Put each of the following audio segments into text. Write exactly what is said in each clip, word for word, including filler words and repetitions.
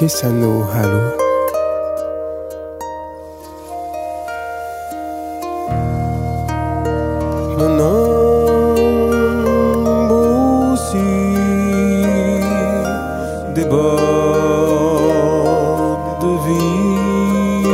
Kesano Halo. Mon aussi déborde de vie.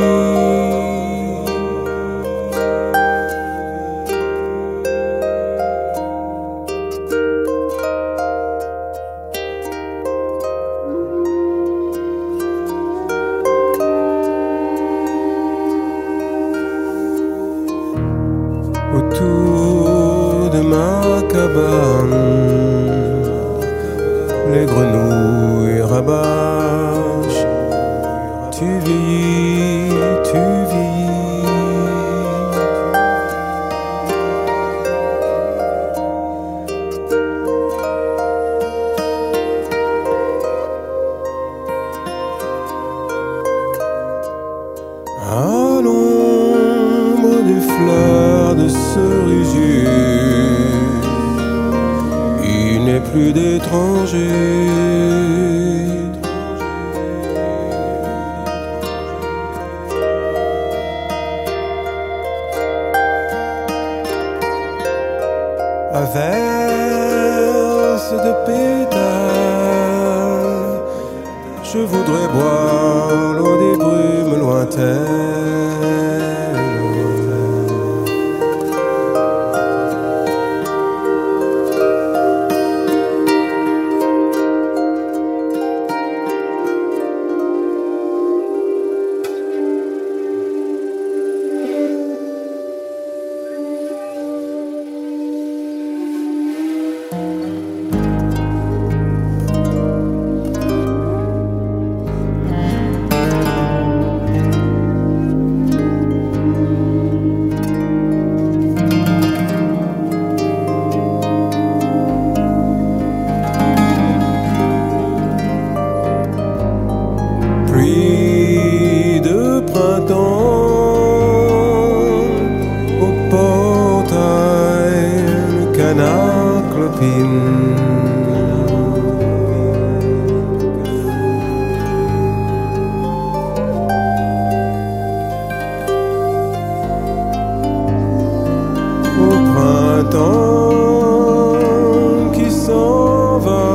Autour de ma cabane, les grenouilles rabâchent. Tu vieillis, tu vieillis. À l'ombre des fleurs de cerisier, il n'est plus d'étrangers. Averse de pétales, je voudrais boire l'eau des brumes lointaines. Pluie de printemps, au portail, le canard clopine. Au printemps qui s'en va,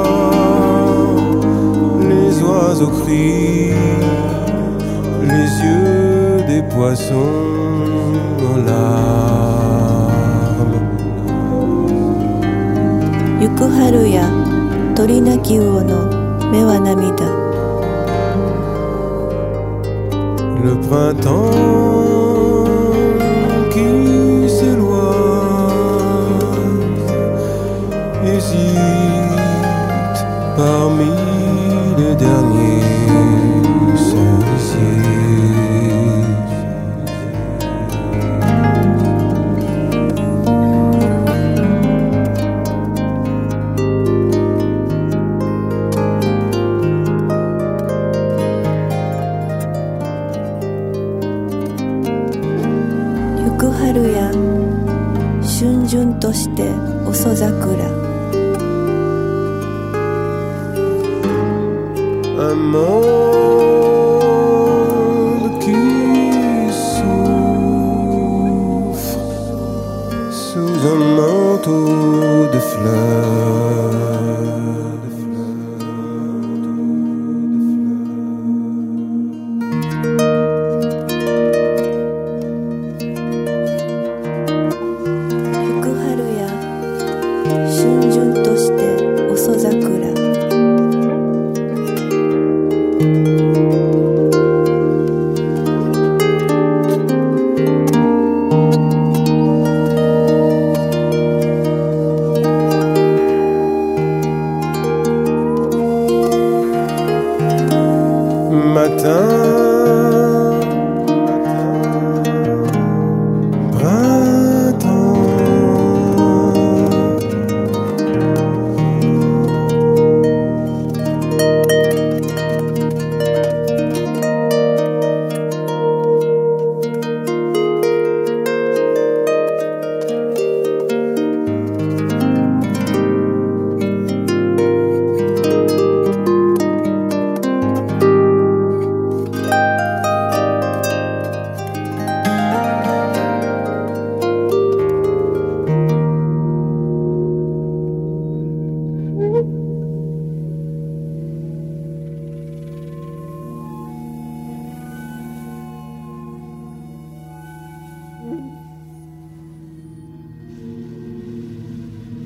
les oiseaux crient, les yeux des poissons en larmes. 行く春や鳥鳴き魚の目は涙。 Le printemps qui s'éloigne hésite parmi les derniers cerisiers. Yuku haru ya shunjun to shite osozakura. Un monde qui souffre sous un manteau de fleurs. Yuku haru ya shunjun to shite osozakura. Matin